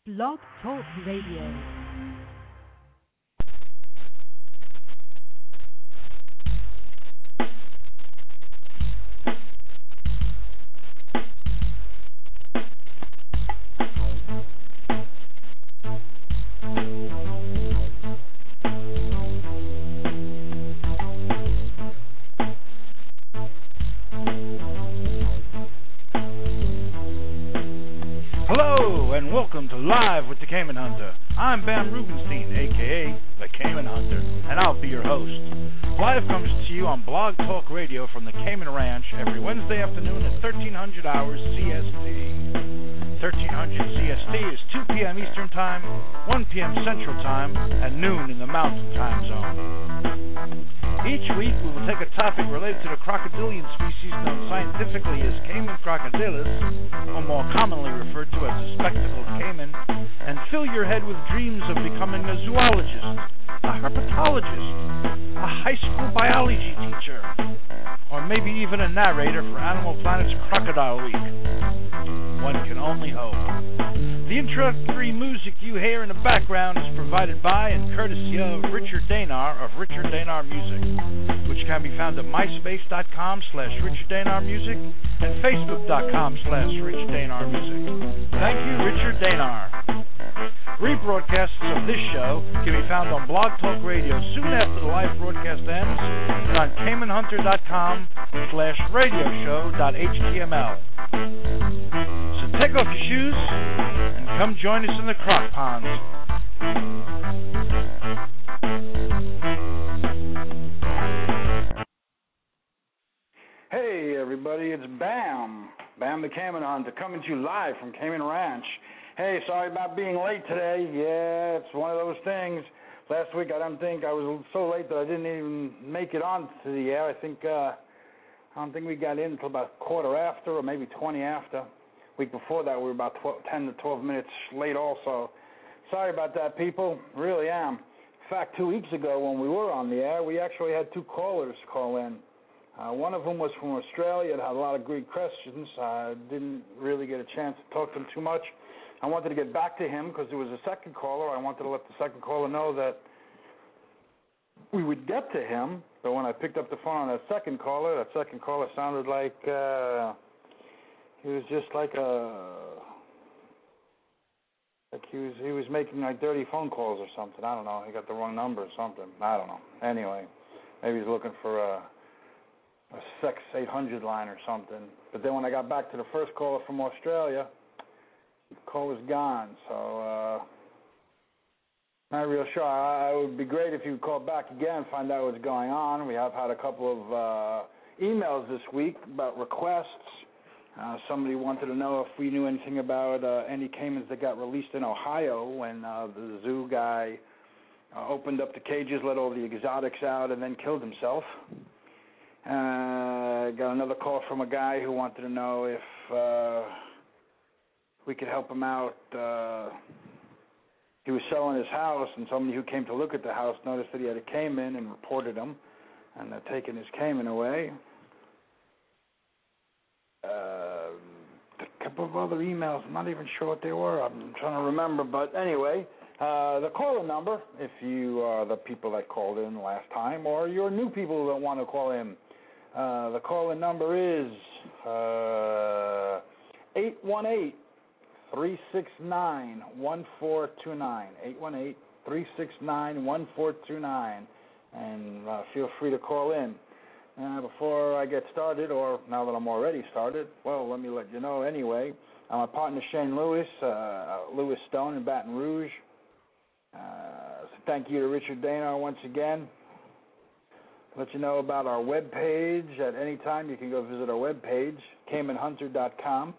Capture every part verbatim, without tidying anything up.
Blog Talk Radio. Welcome to Live with the Cayman Hunter. I'm Bam Rubenstein, a k a. the Cayman Hunter, and I'll be your host. Live comes to you on Blog Talk Radio from the Cayman Ranch every Wednesday afternoon at thirteen hundred hours C S T. thirteen hundred C S T is two p.m. Eastern Time, one p.m. Central Time, and noon in the Mountain Time Zone. Each week we will take a topic related to the crocodilian species known scientifically as Cayman crocodilus, or more commonly referred to as the spectacled cayman, and fill your head with dreams of becoming a zoologist, a herpetologist, a high school biology teacher, or maybe even a narrator for Animal Planet's Crocodile Week. One can only hope. The introductory music you hear in the background is provided by and courtesy of Richard Danar of Richard Danar Music, which can be found at myspace.com slash Richard Danar Music and facebook.com slash Richard Danar Music. Thank you, Richard Danar. Rebroadcasts of this show can be found on Blog Talk Radio soon after the live broadcast ends and on caymanhunter.com slash radio show dot html. So take off your shoes and come join us in the croc ponds. Hey everybody, it's Bam, Bam the Cayman Hunter, coming to you live from Cayman Ranch. Hey, sorry about being late today. Yeah, it's one of those things. Last week I don't think I was so late that I didn't even make it on to the air. I think uh, I don't think we got in until about quarter after, or maybe twenty after. Week before that we were about twelve, ten to twelve minutes late also. Sorry about that, people. Really am. In fact, two weeks ago when we were on the air, we actually had two callers call in. Uh, one of them was from Australia and had a lot of great questions. I uh, didn't really get a chance to talk to him too much. I wanted to get back to him because there was a second caller. I wanted to let the second caller know that we would get to him. But when I picked up the phone on that second caller, that second caller sounded like uh, he was just like a like he was he was making like dirty phone calls or something. I don't know. He got the wrong number or something. I don't know. Anyway, maybe he's looking for a, a Sex eight hundred line or something. But then when I got back to the first caller from Australia, the call was gone, so uh, not real sure. I, it would be great if you would call back again and find out what's going on. We have had a couple of uh, emails this week about requests. Uh, somebody wanted to know if we knew anything about uh, any caimans that got released in Ohio when uh, the zoo guy uh, opened up the cages, let all the exotics out, and then killed himself. Uh, got another call from a guy who wanted to know if Uh, we could help him out. Uh, he was selling his house, and somebody who came to look at the house noticed that he had a caiman and reported him, and they're taking his caiman away. Uh, a couple of other emails, I'm not even sure what they were. I'm trying to remember, but anyway, uh, the caller number, if you are the people that called in last time, or you're new people that want to call in, uh, the call-in number is uh, eight one eight, three six nine, one four two nine, eight one eight, three six nine, one four two nine, and uh, feel free to call in. Uh, before I get started, or now that I'm already started, well, let me let you know anyway. Uh, my partner Shane Lewis, uh, Lewis Stone in Baton Rouge. Uh, so thank you to Richard Danar once again. Let you know about our webpage. At any time you can go visit our webpage, cayman hunter dot com.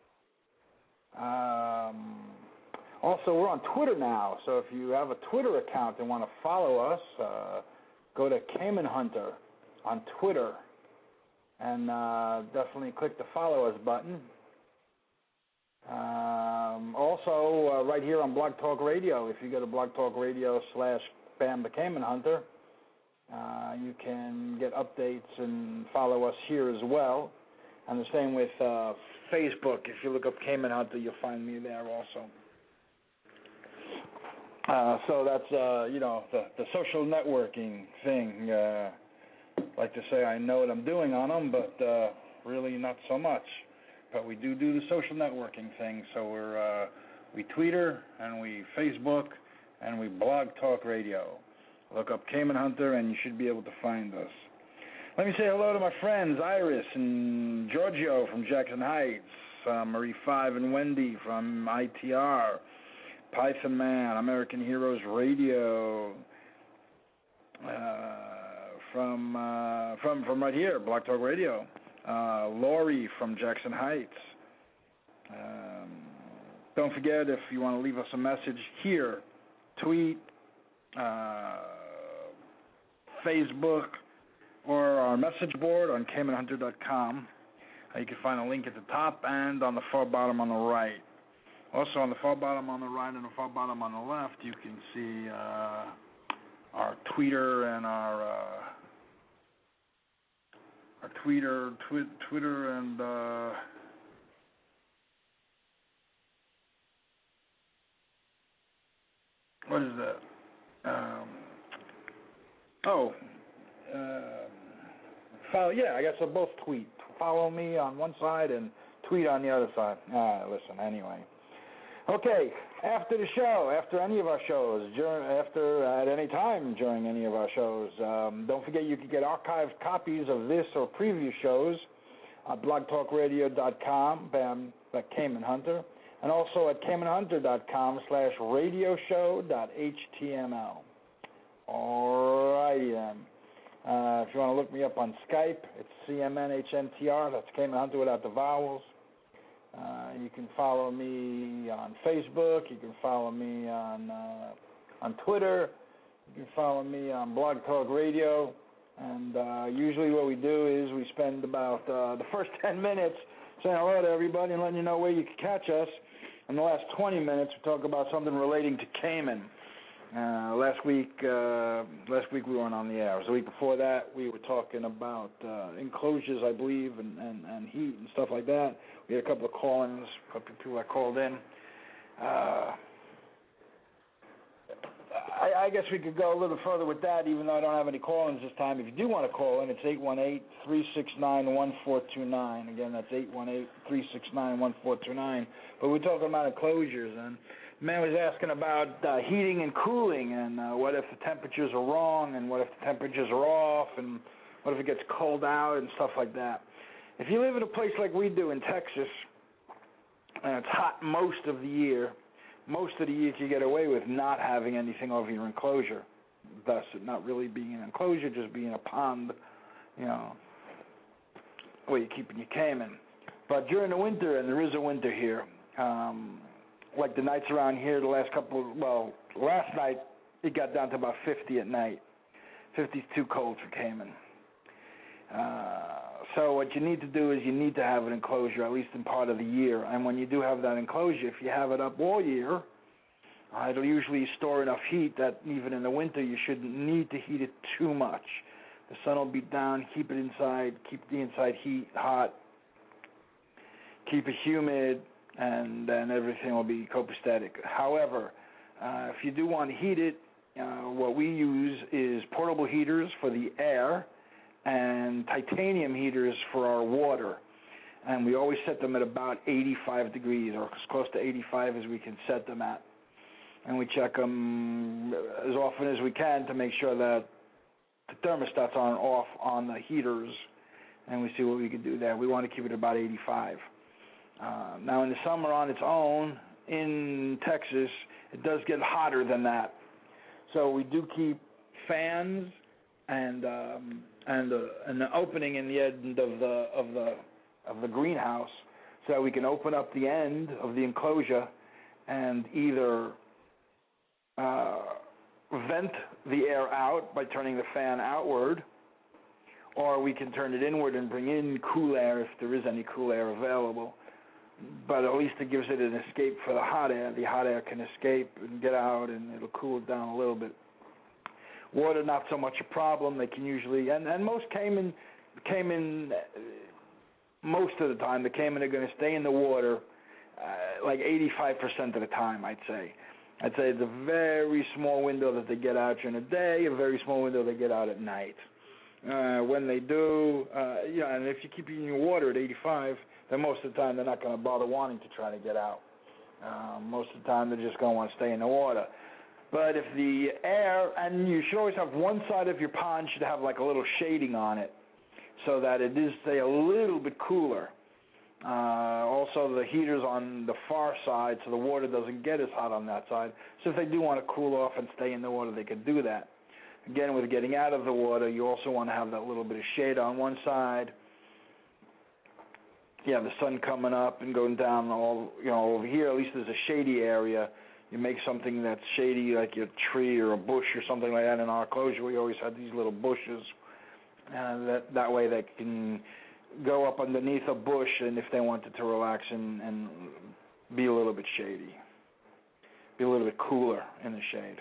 Um, also, we're on Twitter now, so if you have a Twitter account and want to follow us, uh, go to Cayman Hunter on Twitter and uh, definitely click the follow us button. Um, also, uh, right here on Blog Talk Radio, if you go to Blog Talk Radio slash Bam the Cayman Hunter, uh, you can get updates and follow us here as well. And the same with uh, Facebook. If you look up Cayman Hunter, you'll find me there also. Uh, so that's uh, you know the the social networking thing. Uh, like to say I know what I'm doing on them, but uh, really not so much. But we do do the social networking thing. So we're uh, we Twitter and we Facebook and we Blog Talk Radio. Look up Cayman Hunter and you should be able to find us. Let me say hello to my friends Iris and Giorgio from Jackson Heights, uh, Marie Five and Wendy from I T R, Python Man, American Heroes Radio, uh, from uh, from from right here, Blog Talk Radio, uh, Lori from Jackson Heights. Um, don't forget, if you want to leave us a message here, tweet, uh, Facebook, or our message board on Cayman Hunter dot com. Uh, you can find a link at the top and on the far bottom on the right. Also, on the far bottom on the right and the far bottom on the left, you can see uh, our Twitter and our uh, our Twitter, twi- Twitter and uh, what is that? Um, oh. Uh, follow, yeah, I guess I'll both tweet. Follow me on one side and tweet on the other side. Ah, listen, anyway. Okay, after the show, after any of our shows, during, after at any time during any of our shows, um, don't forget you can get archived copies of this or previous shows at blog talk radio dot com, bam, that Cayman Hunter, and also at Cayman Hunter dot com slash radio show dot h t m l. All righty then. Uh, if you want to look me up on Skype, it's C M N H N T R. That's Cayman Hunter without the vowels. Uh, you can follow me on Facebook. You can follow me on uh, on Twitter. You can follow me on Blog Talk Radio. And uh, usually what we do is we spend about uh, the first ten minutes saying hello to everybody and letting you know where you can catch us. In the last twenty minutes, we talk about something relating to Cayman. Uh, last week, uh, last week we weren't on the air. The week before that, we were talking about uh, enclosures, I believe, and, and, and heat and stuff like that. We had a couple of call-ins, a couple of people that called in. Uh, I, I guess we could go a little further with that, even though I don't have any call-ins this time. If you do want to call in, it's eight one eight, three six nine, one four two nine. Again, that's eight one eight, three six nine, one four two nine. But we're talking about enclosures, and man was asking about uh, heating and cooling, and uh, what if the temperatures are wrong, and what if the temperatures are off, and what if it gets cold out, and stuff like that. If you live in a place like we do in Texas, and it's hot most of the year, most of the year you get away with not having anything over your enclosure, thus it not really being an enclosure, just being a pond, you know, where you're keeping your cayman. But during the winter, and there is a winter here, um, like the nights around here, the last couple of, well, last night it got down to about fifty at night. fifty's too cold for cayman. Uh, so what you need to do is you need to have an enclosure, at least in part of the year. And when you do have that enclosure, if you have it up all year, uh, it'll usually store enough heat that even in the winter you shouldn't need to heat it too much. The sun will be down, keep it inside, keep the inside heat hot, keep it humid, and then everything will be copacetic. However, uh, if you do want to heat it, uh, what we use is portable heaters for the air and titanium heaters for our water. And we always set them at about eighty-five degrees, or as close to eighty-five as we can set them at. And we check them as often as we can to make sure that the thermostats aren't off on the heaters, and we see what we can do there. We want to keep it about eighty-five. Uh, now, in the summer on its own, in Texas, it does get hotter than that. So we do keep fans and um, and uh, an opening in the end of the of the of the greenhouse, so we can open up the end of the enclosure and either uh, vent the air out by turning the fan outward, or we can turn it inward and bring in cool air if there is any cool air available. But at least it gives it an escape for the hot air. The hot air can escape and get out, and it'll cool it down a little bit. Water, not so much a problem. They can usually, and, and most cayman, cayman, most of the time, the cayman are going to stay in the water uh, like eighty-five percent of the time, I'd say. I'd say it's a very small window that they get out during the day, a very small window they get out at night. Uh, when they do, uh, you know, and if you keep eating your water at eighty-five, then most of the time they're not going to bother wanting to try to get out. Uh, most of the time they're just going to want to stay in the water. But if the air, and you should always have one side of your pond should have like a little shading on it so that it is, say, a little bit cooler. Uh, also, the heater's on the far side, so the water doesn't get as hot on that side. So if they do want to cool off and stay in the water, they could do that. Again, with getting out of the water, you also want to have that little bit of shade on one side. You have the sun coming up and going down all, you know, over here. At least there's a shady area. You make something that's shady, like a tree or a bush or something like that. In our enclosure, we always had these little bushes, and that that way they can go up underneath a bush, and if they wanted to relax and, and be a little bit shady, be a little bit cooler in the shade.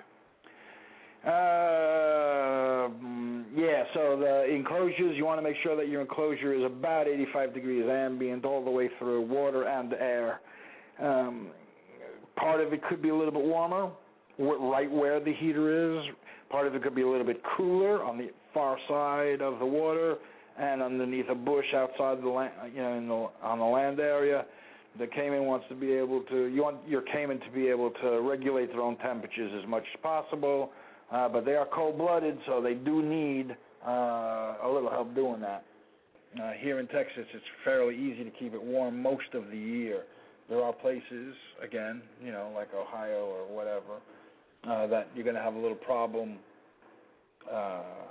Uh, yeah, so the enclosures, you want to make sure that your enclosure is about eighty-five degrees ambient all the way through, water and air. Um, part of it could be a little bit warmer, right where the heater is. Part of it could be a little bit cooler on the far side of the water and underneath a bush outside the land, you know, in the, on the land area. The caiman wants to be able to, you want your caiman to be able to regulate their own temperatures as much as possible. Uh, but they are cold-blooded, so they do need uh, a little help doing that. Uh, here in Texas, it's fairly easy to keep it warm most of the year. There are places, again, you know, like Ohio or whatever, uh, that you're going to have a little problem uh,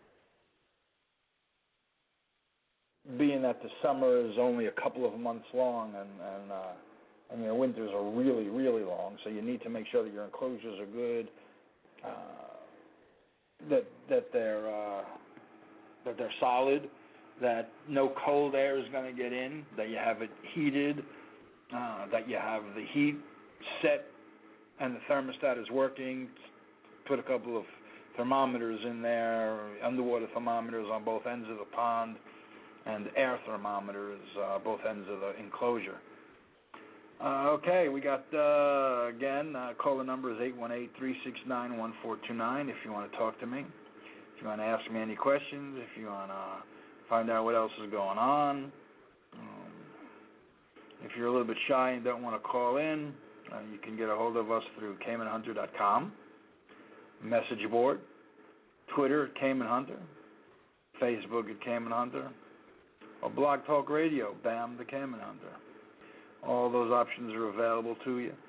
being that the summer is only a couple of months long and, and, uh, and your winters are really, really long, so you need to make sure that your enclosures are good. Uh, that that they're uh, that they're solid, that no cold air is going to get in, that you have it heated, uh, that you have the heat set and the thermostat is working. Put a couple of thermometers in there, underwater thermometers on both ends of the pond, and air thermometers uh, both ends of the enclosure. Uh, okay, we got, uh, again, uh, call the number is eight one eight, three six nine, one four two nine if you want to talk to me. If you want to ask me any questions, if you want to find out what else is going on. Um, if you're a little bit shy and don't want to call in, uh, you can get a hold of us through cayman hunter dot com, message board, Twitter at Cayman Hunter, Facebook at Cayman Hunter, or Blog Talk Radio, Bam the Cayman Hunter. All those options are available to you.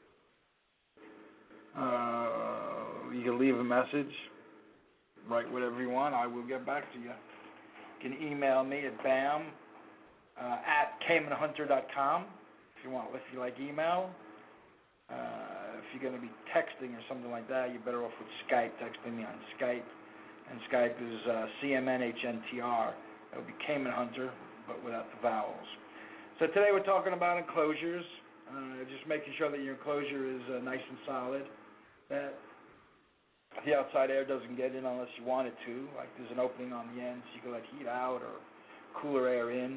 Uh, you can leave a message, write whatever you want. I will get back to you. You can email me at bam uh, at cayman hunter dot com if you want. If you like email, uh, if you're going to be texting or something like that, you're better off with Skype. Texting me on Skype, and Skype is uh, C M N H N T R. That would be Cayman Hunter, but without the vowels. So today we're talking about enclosures, uh, just making sure that your enclosure is uh, nice and solid, that the outside air doesn't get in unless you want it to, like there's an opening on the end so you can let heat out or cooler air in,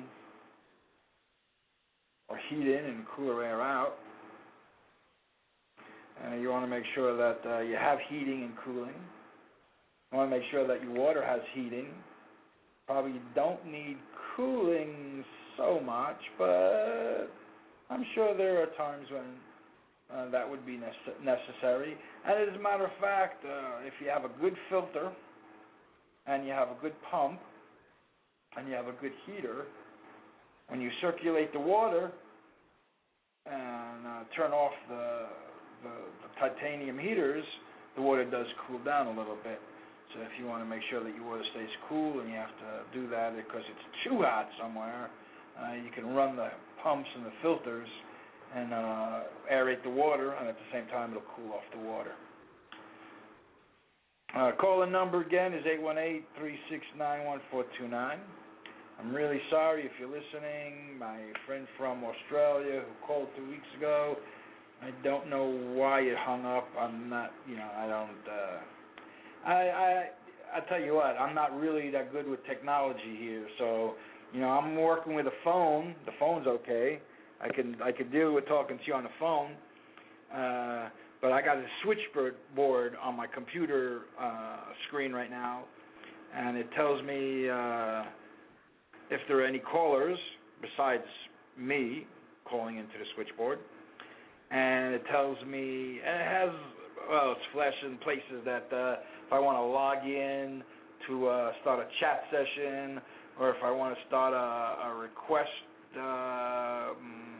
or heat in and cooler air out. And you want to make sure that uh, you have heating and cooling. You want to make sure that your water has heating. Probably don't need cooling so much, but I'm sure there are times when uh, that would be nece- necessary. And as a matter of fact, uh, if you have a good filter and you have a good pump and you have a good heater, when you circulate the water and uh, turn off the, the, the titanium heaters, the water does cool down a little bit. So if you want to make sure that your water stays cool and you have to do that because it's too hot somewhere, uh, you can run the pumps and the filters and uh, aerate the water, and at the same time it'll cool off the water. Uh, call-in number again is eight one eight, three six nine, one four two nine. I'm really sorry if you're listening. My friend from Australia who called two weeks ago, I don't know why it hung up. I'm not, you know, I don't... Uh, I, I I tell you what, I'm not really that good with technology here, so you know I'm working with a phone. The phone's okay. I can I can deal with talking to you on the phone, uh, but I got a switchboard board on my computer uh, screen right now, and it tells me uh, if there are any callers besides me calling into the switchboard, and it tells me, and it has, well, it's flashing places that uh, if I want to log in to uh, start a chat session, or if I want to start a, a request, uh,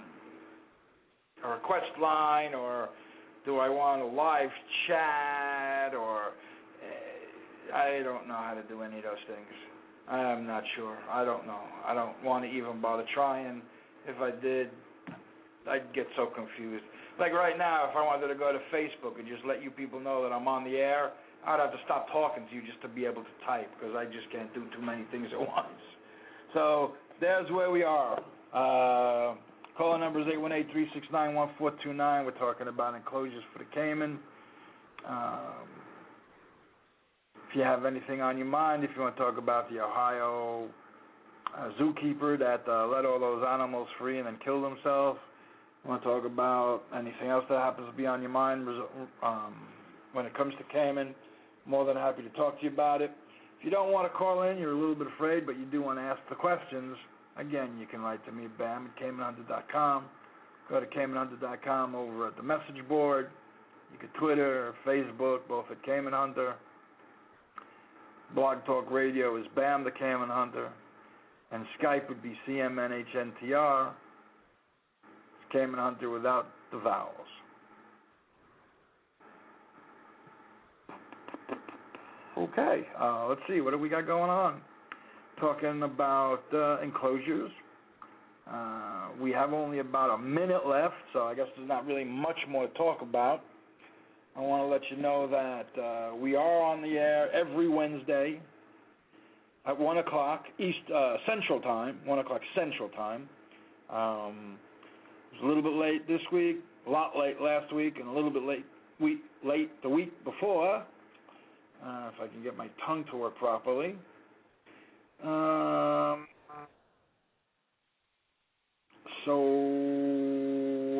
a request line, or do I want a live chat, or uh, I don't know how to do any of those things. I'm not sure. I don't know. I don't want to even bother trying. If I did, I'd get so confused. Like right now, if I wanted to go to Facebook and just let you people know that I'm on the air, I'd have to stop talking to you just to be able to type, because I just can't do too many things at once. So there's where we are. Uh, Caller number is eight one eight, three six nine, one four two nine. We're talking about enclosures for the Cayman. Um, if you have anything on your mind, if you want to talk about the Ohio uh, zookeeper that uh, let all those animals free and then killed himself, you want to talk about anything else that happens to be on your mind um, when it comes to Cayman, more than happy to talk to you about it. If you don't want to call in, you're a little bit afraid, but you do want to ask the questions, again, you can write to me, Bam, at Cayman Hunter dot com. Go to Cayman Hunter dot com over at the message board. You can Twitter, Facebook, both at Cayman Hunter. Blog Talk Radio is Bam the Cayman Hunter. And Skype would be C M N H N T R. It's Cayman Hunter without the vowels. Okay, uh, let's see, what do we got going on? Talking about uh, enclosures. Uh, we have only about a minute left, so I guess there's not really much more to talk about. I want to let you know that uh, we are on the air every Wednesday at one o'clock East uh, Central Time, one o'clock Central Time. Um, it was a little bit late this week, a lot late last week, and a little bit late week late the week before. Uh, if I can get my tongue to work properly. Um, so,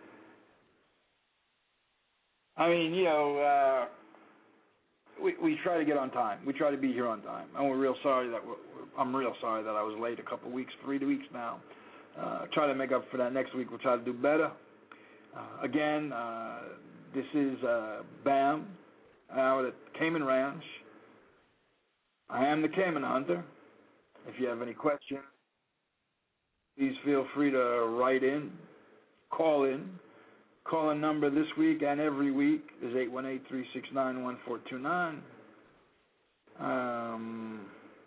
I mean, you know, uh, we we try to get on time. We try to be here on time, and we're real sorry that we're, I'm real sorry that I was late a couple weeks, three weeks now. Uh, try to make up for that next week. We'll try to do better. Uh, again, uh, this is uh, Bam out at Cayman Ranch. I am the Cayman Hunter. If you have any questions, please feel free to write in, call in. Call-in number this week and every week is eight one eight, three six nine, one four two nine. Um,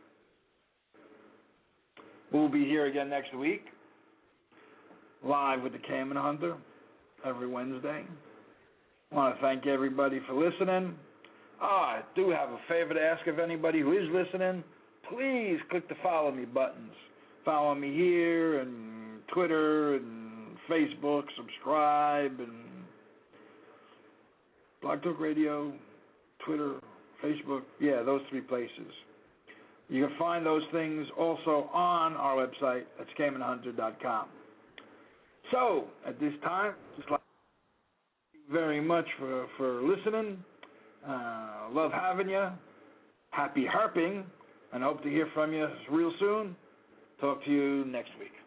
we'll be here again next week, live with the Cayman Hunter every Wednesday. I want to thank everybody for listening. Oh, I do have a favor to ask of anybody who is listening. Please click the follow me buttons. Follow me here and Twitter and Facebook, subscribe, and Blog Talk Radio, Twitter, Facebook, yeah, those three places. You can find those things also on our website at Cayman Hunter dot com. So, at this time, just like thank you very much for, for listening. Uh, love having you. Happy harping, and hope to hear from you real soon. Talk to you next week.